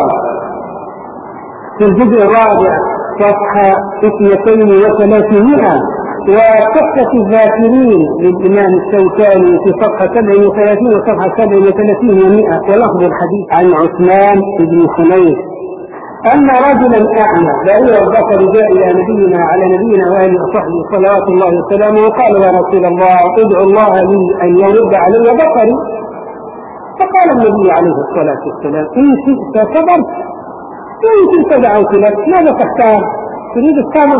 في الجزء الرابع صفحة اثنتين وثلاثمائة وقصة الذاكرين للإمام الشوكاني في صفحة سبع وثلاثين وصفحة سبع وثلاثين ومئة ولفظ الحديث عن عثمان بن حنيف أن رجلا أعمى لا البصر جاء إلى نبينا على نبينا وآله وصحبه صلوات الله وسلامه وقال يا رسول الله ادعو الله لي أن يرد علي بصري. فقال النبي عليه الصلاة والسلام إن شئت صبرت إن شئت دعوت لك ماذا تختار؟ تريد الصبر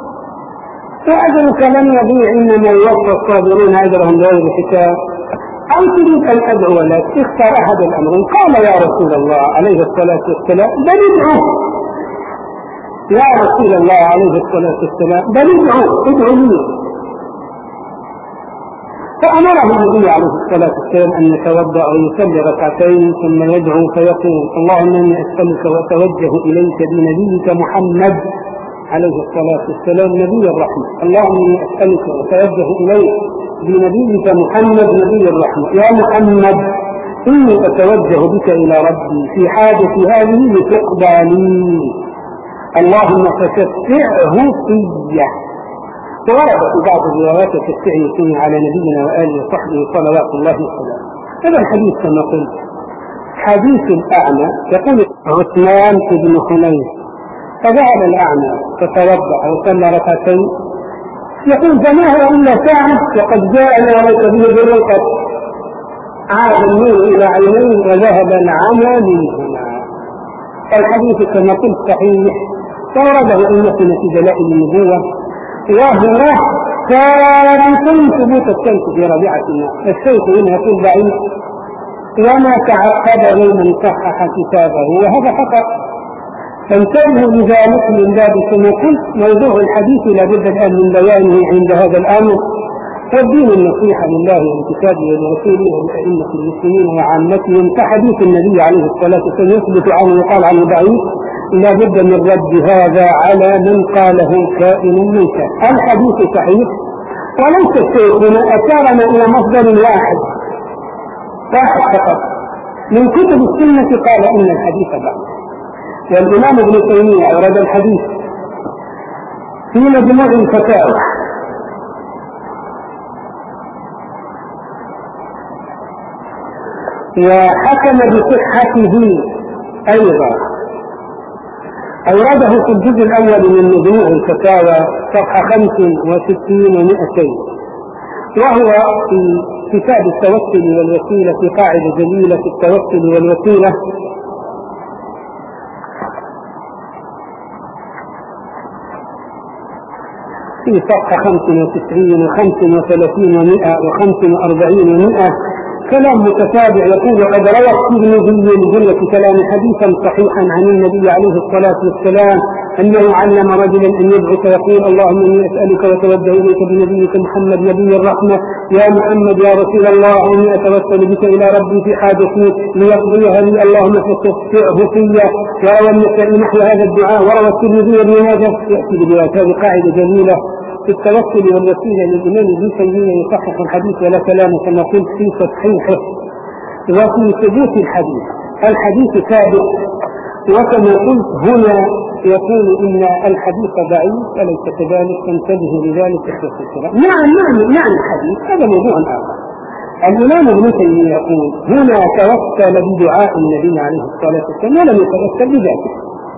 فأجرك لن يضيع إنما يوفى الصابرون أجرهم بغير حساب أو تريد أن أدعو لك اختار أحد الأمرين. قال يا رسول الله عليه الصلاة والسلام بل ادعو يا رسول الله عليه الصلاة والسلام بل ادعو ادعو لي. فأمره النبي عليه الصلاة والسلام أن يتوضأ ويصلي ركعتين ثم يدعو فيقول اللهم إني أسألك وأتوجه إليك بنبيك محمد عليه الصلاة والسلام نبي الرحمة. اللهم إني أسألك وأتوجه إليك بنبيك محمد نبي الرحمة. يا محمد إني أتوجه بك إلى ربي في حاجتي هذه لتقضى لي اللهم فشفعه فيه. وورد في بعض الروايات تشفعه فيه على نبينا وآله وصحبه صلوات الله وسلامه. هذا الحديث كما قلت حديث الأعمى. يقول عثمان بن حنيف فذهب الأعمى فتوضأ وصلى ركعتين يقول فما هو إلا ساعة وقد جاءنا وليس به بالرقب عاد النور إلى عينيه وذهب العمى منهما. الحديث كما قلت صحيح فورده أئمتنا في دلائل النبوة وهو ثابت ثبوت الشمس في ربيعة النهار. الشيخ هنا يقول ضعيف وما تعقبه من صحح كتابه وهذا خطأ فانتبهوا لذلك من باب كما قلت موضوع الحديث لابد الآن من بيانه عند هذا الأمر. والدين النصيحة لله ولكتابه ولرسوله ولأئمة المسلمين وعامتهم كحديث النبي عليه الصلاة والسلام يثبت عنه وقال عنه ضعيف لابد من رد هذا على من قاله كائن من كان. الحديث صحيح وليس الشيخ هنا أشارنا إلى مصدر واحد واحد فقط من كتب السنة قال إن الحديث ضعيف. والإمام ابن تيمية أورد الحديث في مجموع الفتاوى وحكم بصحته أيضا، أورده في الجزء الأول من مجموع الفتاوى صفحة خمس وستين ومئتين، وهو في كتاب التوكل والوسيلة في قاعدة جليلة في التوكل والوسيلة في صفحة خمس وتسعين وخمس وثلاثين ومئة وخمس وأربعين ومئة كلام متتابع يقول: وقد روى الترمذي بجملة كلام حديثا صحيحا عن النبي عليه الصلاة والسلام أنه علم رجلا أن يدعو فيقول: اللهم إني أسألك وأتوجه إليك بنبيك محمد نبي الرحمة، يا محمد يا رسول الله، إني أتوسل بك إلى ربي في حاجتي ليقضيها لي، اللهم فاشفعه فيا. وروى النسائي نحو هذا الدعاء، وروى الترمذي وابن ماجه. يأتي بروايات هذه قاعدة جميلة في التوكل والوسيلة للإمام ابن تيمية يصحح الحديث ولا كلام كما قلت في تصحيحه وفي ثبوت الحديث. الحديث ثابت، وكما قلت هنا يقول إن الحديث ضعيف أليس كذلك؟ تنتبه لذلك إخوة الكرام. نعم نعم نعم الحديث هذا موضوع آخر. الإمام ابن تيمية يقول هنا توسل بدعاء النبي عليه الصلاة والسلام ولم يتوسل بذاته،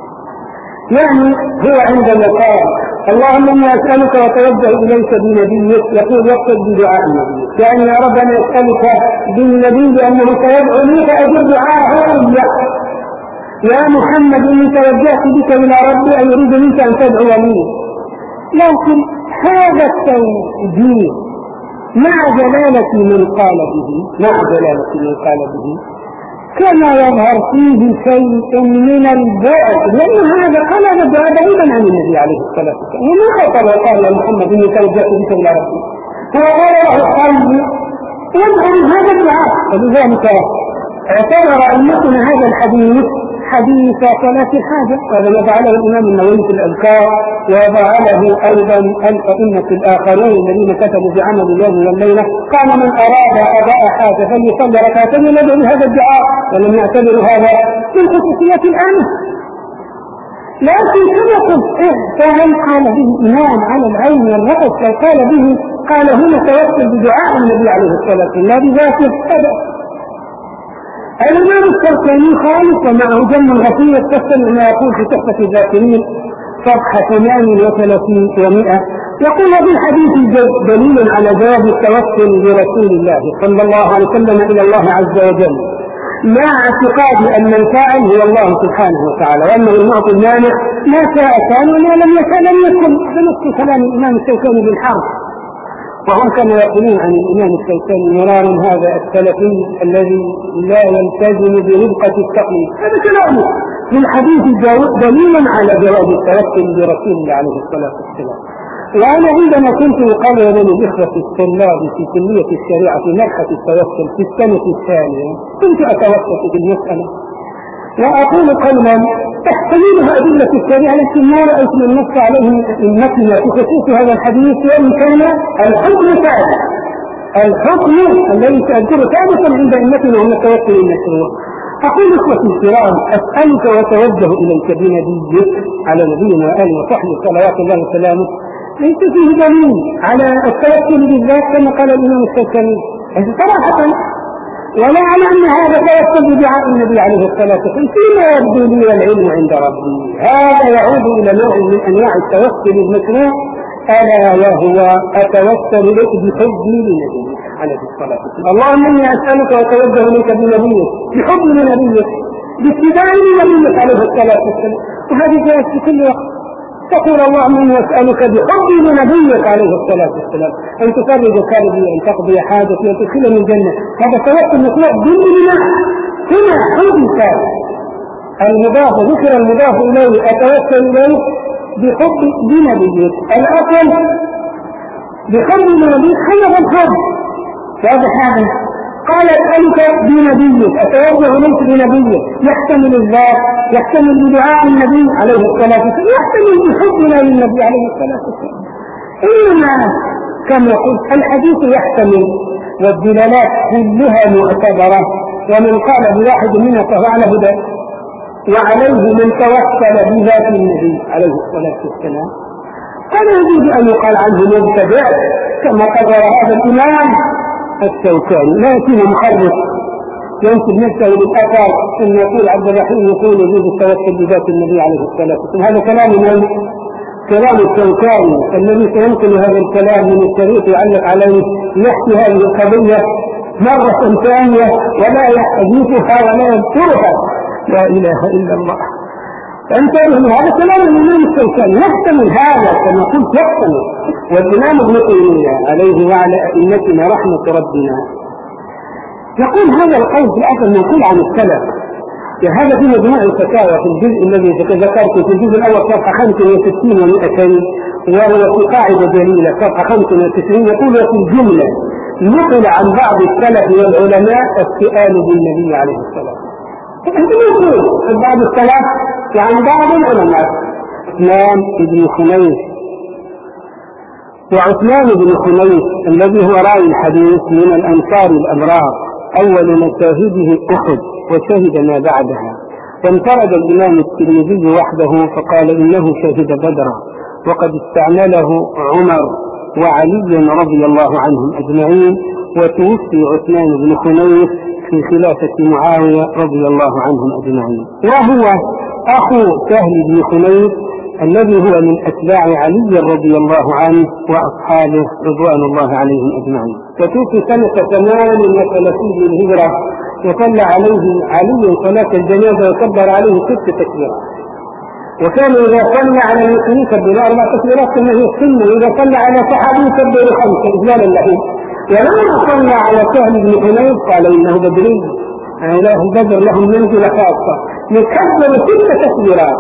يعني هو عندما قال اللهم إني أسألك وأتوجه إليك بنبيك يقول يقصد بدعاء النبي، يعني يا رب أنا أسألك بالنبي لأنه سيدعو لي فأجب دعاءه إياك، يا محمد إني توجهت بك إلى ربي أن يريد منك أن تدعو لي. لكن هذا التوجيه مع جلالة من قال به مع جلالة من قال به كما يظهر فيه شيء من البعد، لأن هذا قال هذا الدعاء بعيدا عن النبي عليه الصلاة والسلام، وما خطر وقال يا محمد إني توجهت بك إلى ربي، هو قال له قلبي يدعو هذا الدعاء. ولذلك اعتبر أن يكون هذا الحديث حديث صلاة الحاجة، وهذا ما فعله الإمام النووي في الأذكار، وفعله أيضا الأئمة الآخرون الذين كتبوا بعمل اليوم والليلة. قال من أراد أداء حاجة فليصلي ركعتين ويدعو بهذا الدعاء، ولم يعتبروا هذا من خصوصيات الآن. لكن كما قلت فهل قال به إمام على العين والرأس؟ لو قال به قال هنا توسل بدعاء النبي عليه الصلاة والسلام لا بذاته هذا. الإمام الشوكاني خالص ومعه جم غفير يتصل ما يقول في تحفة الذاكرين صفحة ثمانية وثلاثين ومئة، يقول في الحديث دليل على جواب التوسل برسول الله صلى الله عليه وسلم إلى الله عز وجل، مع اعتقاد أن الفاعل هو الله سبحانه وتعالى، وأنه المعطي المانع ما شاء كان وما لم يشاء لم يكن. بنص كلام الإمام الشوكاني بالحرف. وهم كانوا يقولون عن الإمام الشوكاني مرارا هذا السلفي الذي لا يلتزم برفقة التقليد، هذا كلامه في الحديث دليل على جواز التوكل برسول الله عليه الصلاة والسلام. وأنا عندما كنت أقرر للإخوة الطلاب في كلية الشريعة في مرحلة التوكل في السنة الثانية كنت أتوسط بالمسألة وأقول قولا تحتملها أدلة الشريعة، لكن ما رأيت من نص عليه المتن في خصوص هذا الحديث، وإن كان الحكم ثابت، الحكم الذي سأذكره ثابتا عند أئمتنا وهم التوكل المشروع. أقول إخوتي الكرام أسألك وأتوجه إليك بنبيك على نبينا وآله وصحبه صلوات الله وسلامه، ليس فيه دليل على التوكل بالذات كما قال الإمام الشوكاني صراحة، ولا على أن هذا توسل بدعاء النبي عليه الصلاة والسلام فيما يبدو لي العلم عند ربي. هذا يعود إلى نوع من أنواع التوسل المشروع، ألا وهو أتوسل إليك بحبي لنبيك عليه الصلاة والسلام. اللهم إني أسألك وأتوجه إليك بنبيك بحب لنبيك باتباع لنبيك عليه الصلاة والسلام، وهذه جاءت في كل وقت. تقول اللهم إني أسألك بحبي لنبيك عليه الصلاة والسلام أن تفرج كربي، أن تقضي حاجتي، أن تدخلني الجنة. هذا توسل مطلق بالله. هنا حبك المضاف ذكر المضاف إليه أتوسل إليه بحب لنبيك، الأصل بحب لنبيك خير الحب. هذا هذا قال أسألك بنبيك، أتوجه إليك بنبيك، يحتمل الذات، يحتمل بدعاء النبي عليه الصلاة والسلام، يحتمل بحبنا للنبي عليه الصلاة والسلام. إنما كما قلت الحديث يحتمل والدلالات كلها معتبرة، ومن قال بواحد منها فهو على هدى، وعليه من توكل بذات النبي عليه الصلاة والسلام. فلا يجوز أن يقال عنه مبتدع كما قرر هذا الإمام الشوكاني. لا يكون محرف ينسب نفسه للأثر أن يقول عبد الرحيم يقول يجوز التوكل بذات النبي عليه الصلاة والسلام. هذا كلام من كلام الشوكاني الذي سينقل هذا الكلام من التاريخ يعلق عليه، يحكي هذه القضية مرة ثانية ولا يحدثها ولا يذكرها. لا إله إلا الله. انتبهوا، هذا كلام الإمام الشوكاني يحتمل هذا كما قلت يحتمل. والإمام ابن تيمية عليه وعلى أئمتنا رحمة ربنا يقول هذا القول في الأصل منقول عن السلف. هذا في مجموع الفتاوى في الجزء الذي ذكرته في الجزء الأول صفحة خمسة وستين ومئتين، وهو في قاعدة جليلة صفحة خمسة وتسعين يقول في الجملة نقل عن بعض السلف والعلماء السؤال بالنبي عليه السلام. أنت يقول عن بعض السلف وعن بعض العلماء. عثمان بن حنيف، وعثمان بن حنيف الذي هو راوي الحديث من الأنصار الأبرار، أول مشاهده أحد وشهد ما بعدها، وانفرد الإمام الترمذي وحده فقال إنه شهد بدرا، وقد استعمله عمر وعلي رضي الله عنهم أجمعين، وتوفي عثمان بن حنيف في خلافة معاوية رضي الله عنهم أجمعين، وهو أخو سهل بن حنيف الذي هو من أتباع علي رضي الله عنه وأصحابه رضوان الله عليهم أجمعين. وتوفي سنة ثمان وثلاثين للهجرة، وصلى عليه علي صلاة الجنازة وكبر عليه ست تكبيرات. وكان إذا صلى على المسلمين كبر أربع تكبيرات كما هي السنة، وإذا صلى على صحابي كبر خمسة إجلالا له. ولما صلى على سهل بن حنيف قال إنه بدري، إله البدر لهم منزلة خاصة، يكبر ست تكبيرات.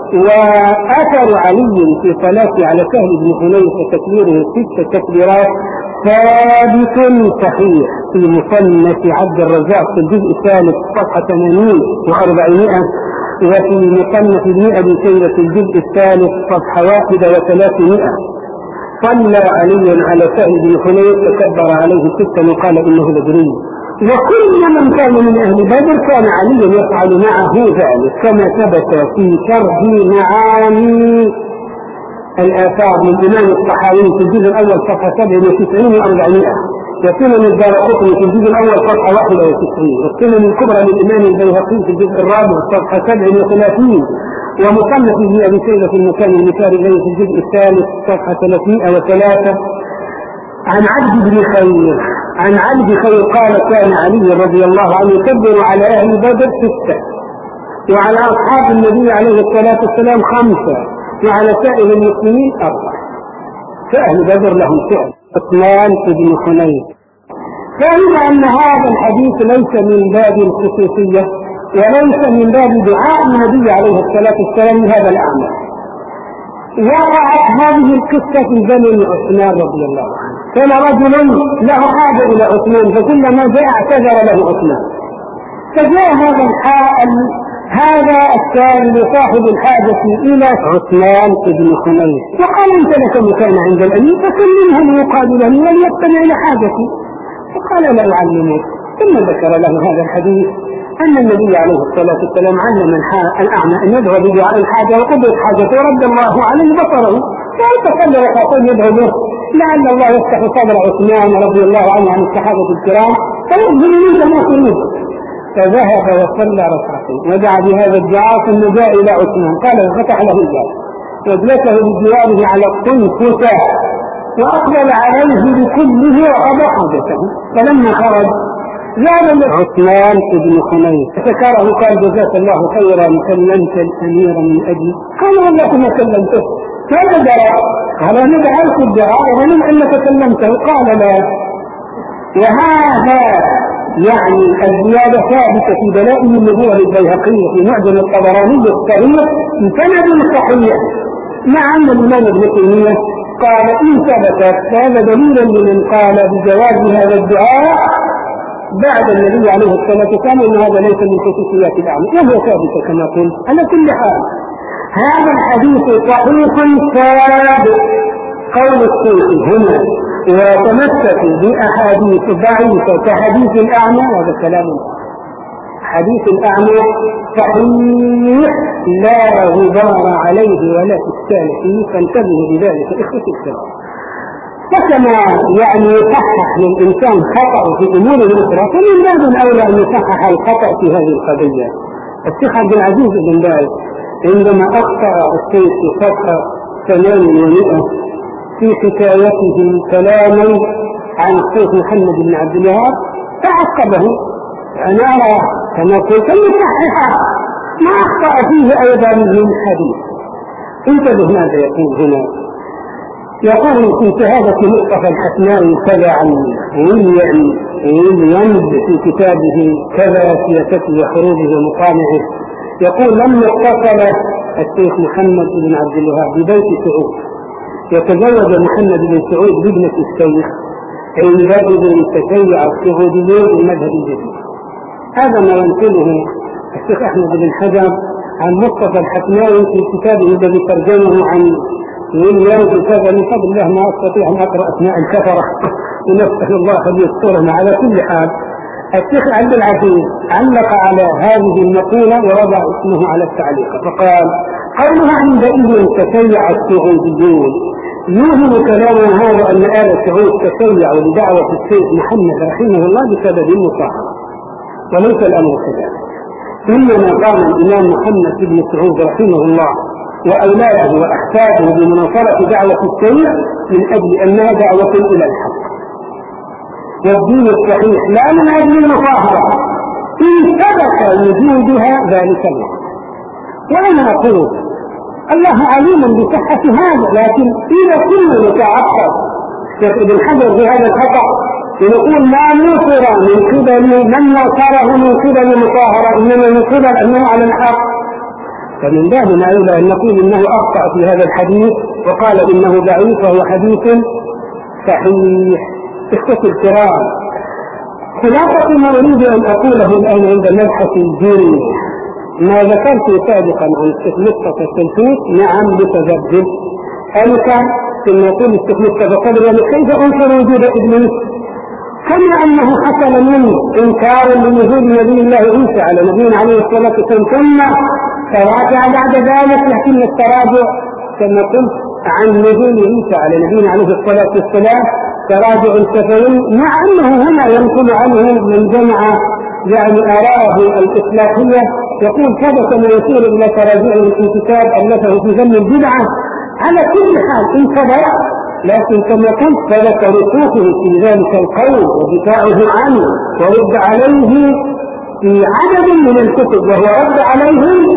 وأثر علي في صلاة على سهل بن حنيف وتكبيره ست تكبيرات ثابت صحيح في مصنف عبد الرزاق في الجزء الثالث صفحة ثمانين وأربعمائة، وفي مصنف ابن أبي شيبة في الجزء الثالث صفحة واحدة وثلاثمائة. صلى علي على سهل بن حنيف فكبر عليه ستا وقال إنه بدري. وكل من كان من أهل بدر كان علي يفعل معه ذلك، كما ثبت في شرح معاني الآثار من الإمام الصحاوي في الجزء الأول صفحة سبع وتسعين وأربعمائة، وسنن الدارقطني في الجزء الأول صفحة واحد وتسعين، والسنن الكبرى للإمام البيهقي في الجزء الرابع صفحة سبع وثلاثين، ومصنف ابن أبي شيبة في المكان المثالي إليه في الجزء الثالث صفحة ثلاثمائة وثلاثة. عن عبد بن خير عن عبد خير قال كان علي رضي الله عنه يكبر على أهل بدر ستة، وعلى أصحاب النبي عليه الصلاة والسلام خمسة، وعلى سائر المسلمين أربعة. فأهل بدر لهم فعل. عثمان بن حنيف. فإذا أن هذا الحديث ليس من باب الخصوصية وليس من باب دعاء النبي عليه الصلاة والسلام لهذا الأعمى. وقعت هذه القصة في زمن عثمان رضي الله عنه، كان رجل له حاجة إلى عثمان فكلما جاء اعتذر له عثمان، فجاء هذا الحائل هذا السائل صاحب الحاجة إلى عثمان بن حنيف وقال أنت لك مكان عند الأمير فكلمه ليقابلني وليستمع إلى حاجتي، فقال لا أعلمك. ثم ذكر له هذا الحديث أن النبي عليه الصلاة والسلام علم الأعمى أن يدعو بدعاء الحاجة وقضت حاجته ورد الله عليه بصره، فتصلى ركعتين يدعو به لعل الله يفتح صدر عثمان رضي الله عنه عن الصحابة الكرام فيؤذن منه ما تريد. فذهب وصلى ركعتين ودعا بهذا الدعاء ثم جاء إلى عثمان قال فتح له الباب وجلسه بجواره على الطنفة وأقبل عليه بكله وقضى حاجته. فلما خرج زاد عثمان بن حنيف فذكره قال جزاك الله خيرا كلمت الأمير من أجلي، قال والله ما كلمته. كان درى قال أنا دعوت الدعاء ومن أنك كلمته قال لا. وهذا يعني الزيادة ثابتة في دلائل النبوة للبيهقي في معجم الطبراني الصغير بسند صحيح، مع أن الإمام ابن تيمية قال إن ثبتت فهذا دليل لمن قال بجواز هذا الدعاء بعد النبي عليه الصلاة والسلام أن هذا ليس من خصوصيات الأعمى، وهو ثابت كما قلت. على كل حال هذا الحديث صحيح ثابت. قول الصوفي هنا وتمسكوا بأحاديث ضعيفة كحديث الأعمى، هذا كلام حديث الأعمى صحيح لا غبار عليه ولا إشكال فيه، فانتبهوا بذلك إخوة الكرام. فكما يعني يصحح للإنسان خطأ في أمور الأخرى، فمن باب الأولى أن يصحح الخطأ في هذه القضية. الشيخ عبد العزيز بن باز عندما أخطأ الشيخ في صفحة ثمانية ومئة في حكايته كلاما عن الشيخ محمد بن عبد الوهاب تعقبه، أنا أرى كما قلت أن يصحح ما أخطأ فيه أيضا من حديث. انتبه ماذا يقول هنا، يقول في شهادة مصطفى الحسناوي كذا عن ويليام ويليام في كتابه كذا سياسته وحروبه ومطامعه، يقول لما اتصل الشيخ محمد بن عبد الوهاب ببيت سعود يتزوج محمد بن سعود بابنة الشيخ، عندئذ تشيع السعوديين بالمذهب الجديد. هذا ما ينقله الشيخ أحمد بن حجر عن مصطفى الحسناوي في كتابه الذي ترجمه عن ويليام كذا. من فضل الله ما أستطيع أن أقرأ أثناء الكفرة ونسأل الله أن يسترنا. على كل حال الشيخ عبد العزيز علق على هذه المقولة ووضع اسمه على التعليق فقال: قولها عندئذ تشيع السعوديون يوهم كلام هذا أن آل سعود تشيعوا لدعوة الشيخ محمد رحمه الله بسبب المصاحبة، وليس الأمر كذلك. إنما قام الإمام محمد بن سعود رحمه الله وأولاده وأحفاده بمناصرة دعوة الشيخ من أجل أنها دعوة إلى الحق والدين الصحيح، لا من أجل المصاحبة إن ثبت وجودها ذلك الوقت. وأنا أقول الله عليم بصحة هذا، لكن إذا كنا نتعقب شيخ ابن حجر في هذا الخطأ ونقول ما نصر من قبل من نصره من قبل مطاهرة، إنما من قبل أنه على الحق، فمن باب أولى أن نقول إنه أخطأ في هذا الحديث وقال إنه ضعيف وهو حديث صحيح. إخوتي الكرام، خلاصة ما أريد أن أقوله الآن عند مبحث الدين ما ذكرت سابقا عن الشيخ مصطفى التلفيق، نعم متذبذب. أنا كان ثم يقول الشيخ مصطفى قبل كيف أنكر وجود إبليس، كما أنه حصل منه إنكار لوجود نبي الله عيسى على نبينا عليه الصلاة والسلام، ثم تراجع بعد ذلك، لكن التراجع كما قلت عن نزول عيسى على نبينا عليه الصلاة والسلام تراجع الكفرين، مع أنه هنا ينقل عنه من جمع يعني آراءه الإصلاحية يقول كذا كما يشير إلى تراجعه في كتاب ألفه في ذم البدعة. على كل حال انتبه، لكن كما قلت فلك رسوخه في ذلك القول ودفاعه عنه ورد عليه في عدد من الكتب وهو رد عليه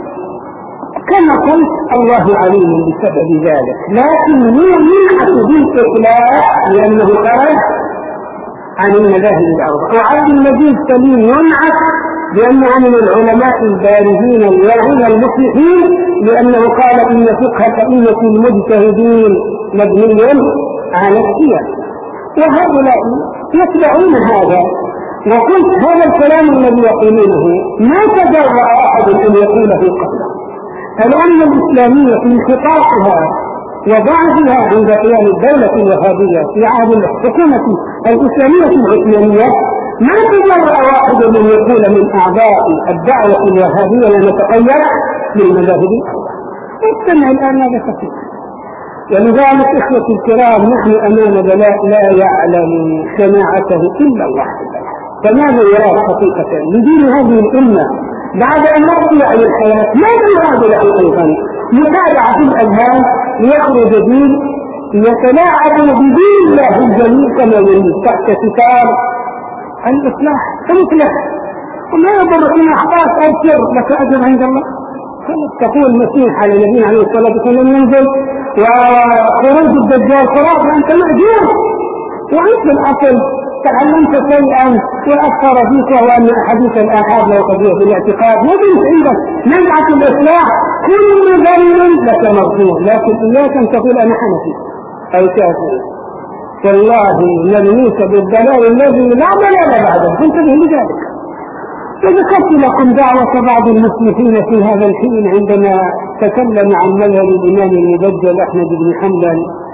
كما قلت الله عليم بسبب ذلك، لكن يمنعه بالإطلاق لأنه خرج عن المذاهب الأربعة. وعبد المجيد سليم ينعت لأنه من العلماء البارزين الواعين المصلحين، لأنه قال إن فقه الأئمة المجتهدين مبني على السير، وهؤلاء يتبعون هذا. وقلت هذا الكلام الذي يقولونه ما تجرأ أحد أن يقوله قبله. الأمة الإسلامية في انحطاطها وضعفها عند قيام الدولة الوهابية في عهد الحكومة الإسلامية العثمانية ما تجرأ واحد من يقول من أعضاء الدعوة الوهابية ونتقيد للمذاهب الأربعة. استمع الآن ماذا تقول. ولذلك إخوتي الكرام نحن أمام بلاء لا يعلم سماعته إلا الله، فماذا يرى حقيقة لدين هذه الأمة بعد أن نرجع إلى الحياة؟ ماذا يراد له أيضا؟ متابعة الأذهان ليخرج دين يتلاعب بدين الله الجميل كما يريد تحت ستار الإصلاح فمثله. وما يضرك إن أخطأت أبشر لك أجر عند الله. تقول المسيح على نبينا عليه الصلاة والسلام ينزل وخروج الدجال خلاص أنت مأجور، وأنت الأصل تعلمت شيئا وأثر فيك وهو أن أحاديث الآحاد لا قضية بالاعتقاد وبنت عندك نزعة الإصلاح كل ذنب لك مغفور، لكن إياك أن تقول أنا حنفي أو شافعي، والله لم يوسف بالدلال الذي لا دلال بعده. فانتبه لذلك. وذكرت لكم دعوة بعض المسلمين في هذا الحين عندما تكلم عن مذهب الإمام المبجل أحمد بن حنبل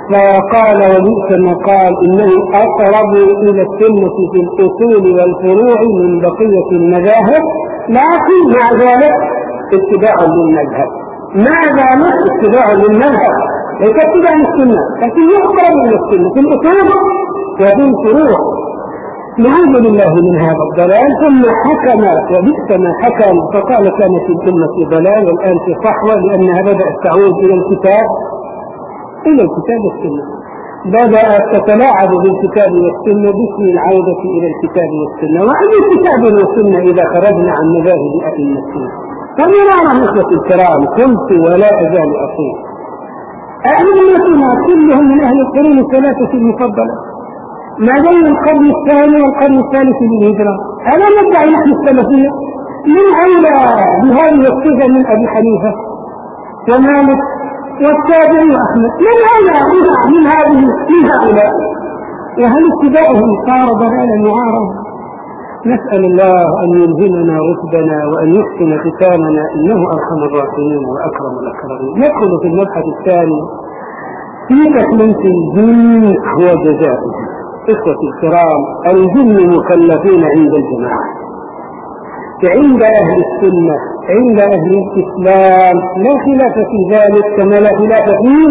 فقال وبئس ما قال إنه أقرب إلى السنة في الأصول والفروع من بقية المذاهب، لكن مع ذلك اتباع للمذهب، مع ذلك اتباع للمذهب ليس اتباع للسنة، لكن يقرب إلى السنة في الأصول وفي الفروع. نعوذ بالله من هذا الضلال. ثم حكم وبئس ما حكم فقال كانت الأمة في ضلال والآن في صحوة، لأنها بدأت تعود إلى الكتاب إلى الكتاب والسنة، بدأت تتلاعب بالكتاب والسنة باسم العودة إلى الكتاب والسنة. وأي الكتاب والسنة إذا خرجنا عن مذاهب أئمتنا؟ فمرارا إخوة الكرام قلت ولا أزال أقول أئمتنا كلهم من أهل القرون الثلاثة المفضلة ما بين القرن الثاني والقرن الثالث للهجرة. ألا ندعي نحن السلفية؟ من أولى بهذه الصفة من أبي حنيفة ومالك والتابعي وأحمد، من أولى من هذه من هؤلاء؟ وهل اتباعهم صار ضلالا معارضا؟ نسأل الله أن يلهمنا رشدنا وأن يحسن ختامنا، إنه أرحم الراحمين وأكرم الأكرمين. ندخل في المبحث الثاني في تكليف الجن وجزائه. إخوة الكرام، الجن مكلفين عند الجماعة، عند أهل السنة، عند أهل الإسلام لا خلاف في ذلك، كما لا خلاف في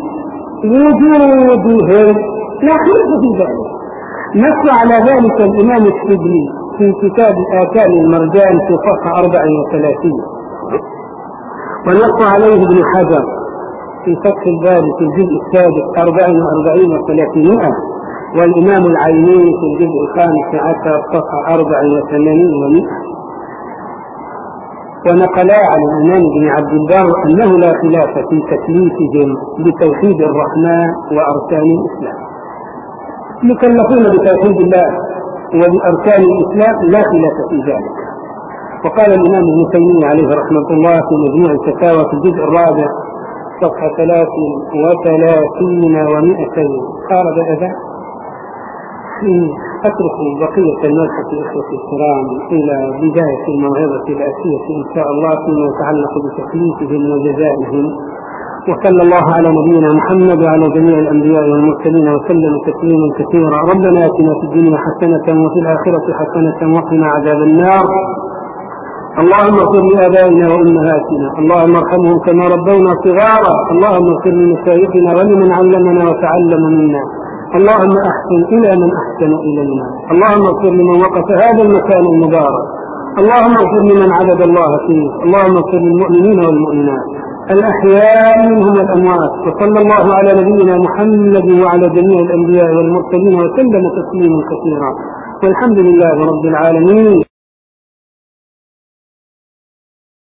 وجودهم، لا خلاف في ذلك. نص على ذلك الإمام الشبلي في كتاب آكال المرجان في صفحة أربع وثلاثين، ونص عليه ابن حجر في فتح الباري في الجزء السادس أربع وأربعين وثلاثمائة، والإمام العيني في الجزء الخامس عشر صفحة أربع وثمانين ومئة. ونقلا عن الإمام بن عبد البر أنه لا خلاف في تكليفهم بتوحيد الرحمن وأركان الإسلام، مكلفون بتوحيد الله وبأركان الإسلام لا خلاف في ذلك. وقال الإمام ابن تيمية عليه رحمة الله في مجموع الفتاوى في الجزء الرابع صفحة ثلاث وثلاثين ومئتين قال بأذى أترك بقية المبحث إخوة الكرام إلى بداية الموعظة الآتية إن شاء الله فيما يتعلق بتكليفهم وجزائهم. وصلى الله على نبينا محمد وعلى جميع الأنبياء والمرسلين وسلم تسليما كثيرا. ربنا آتنا في الدنيا حسنة وفي الآخرة حسنة وقنا عذاب النار. اللهم اغفر لآبائنا وأمهاتنا، اللهم ارحمهم كما ربونا صغارا، اللهم اغفر لمشايخنا ولمن علمنا وتعلم منا، اللهم أحسن إلى من أحسن إلينا، اللهم اغفر لمن وقف هذا المكان المبارك، اللهم اغفر لمن عبد الله فيه، اللهم اغفر للمؤمنين والمؤمنات الأحياء منهم الأموات. وصلى الله على نبينا محمد وعلى جميع الأنبياء والمرسلين وسلم تسليما كثيرا، والحمد لله رب العالمين.